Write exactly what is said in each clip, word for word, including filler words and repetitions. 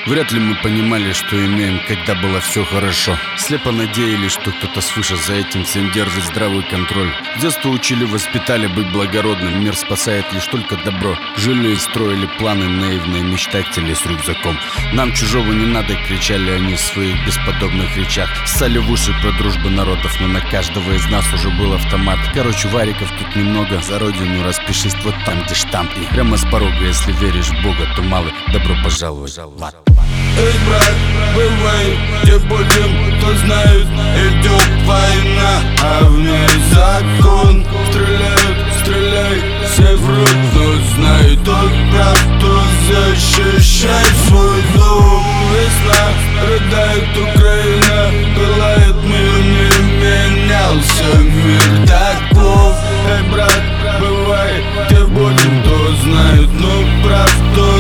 Вряд ли мы понимали, что имеем, когда было все хорошо. Слепо надеялись, что кто-то свыше за этим всем держит здравый контроль. С детства учили, воспитали быть благородным. Мир спасает лишь только добро. Жили и строили планы, наивные мечтатели с рюкзаком. Нам чужого не надо, кричали они в своих бесподобных речах. Ссали в уши про дружбу народов, но на каждого из нас уже был автомат. Короче, вариков тут немного. За родину распишись вот там, где штамп. И прямо с порога, если веришь в Бога, то малый, добро пожаловать в ад. Эй, брат, бывай, где будем, кто знает, идет война, а в ней закон. Стреляют, стреляй, все врут, но знай, тот прав, кто защищает свой дом. Весна, рыдает Украина, пылает мир, не менялся мир таков. Эй, брат, бывай, где будем, кто знает, но прав, кто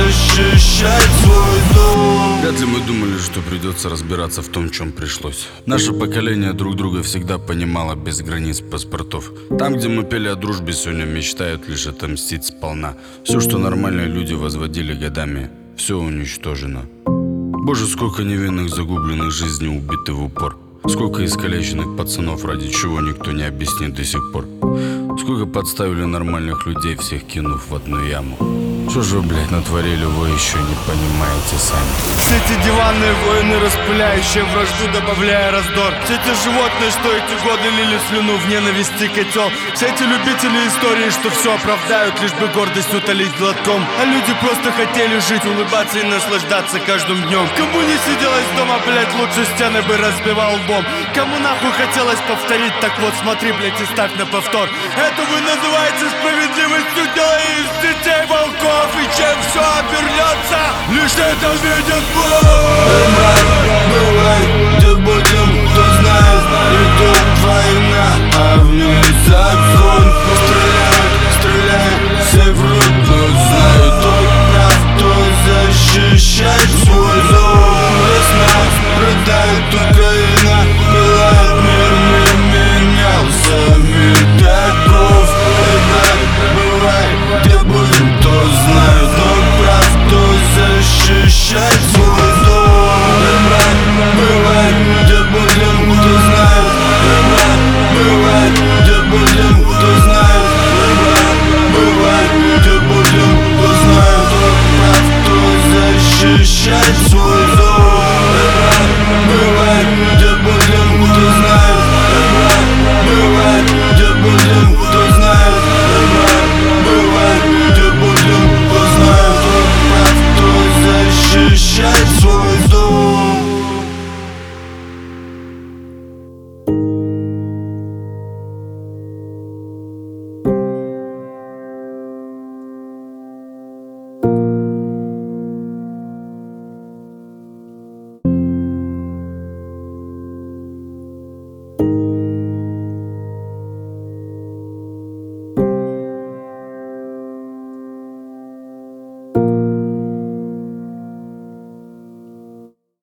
защищает свой дом. Вряд ли мы думали, что придется разбираться в том, в чем пришлось. Наше поколение друг друга всегда понимало без границ паспортов. Там, где мы пели о дружбе, сегодня мечтают лишь отомстить сполна. Все, что нормальные люди возводили годами, все уничтожено. Боже, сколько невинных загубленных жизней убиты в упор. Сколько искалеченных пацанов, ради чего никто не объяснит до сих пор. Сколько подставили нормальных людей, всех кинув в одну яму. Что же вы, блядь, натворили, вы еще не понимаете сами. Все эти диванные войны, распыляющие вражду, добавляя раздор. Все эти животные, что эти годы лили слюну в ненависти котел. Все эти любители истории, что все оправдают, лишь бы гордость утолить глотком. А люди просто хотели жить, улыбаться и наслаждаться каждым днем. Кому не сиделось дома, блядь, лучше стены бы разбивал лбом. Кому нахуй хотелось повторить, так вот смотри, блядь, и ставь на повтор. Это вы называете справедливостью, делая из детей волков. И чем все обернется, лишь это видит Бог. Эй, брат, бывай, где будем, кто знает, идет война, а в ней закон. Стреляют, стреляют, все врут, но знают, тот прав, кто защищает свой дом. Весна, рыдает Украина, пылает мир, не менялся мир таков. Эй, брат, бывай, где будем, кто знает, но прав, кто защищает свой дом. Эй, брат, бывай, где будем, кто знает, эй, брат, бывай, где будем, кто знает, эй, брат, бывай, где будем, кто знает, кто прав, кто защищает свой дом.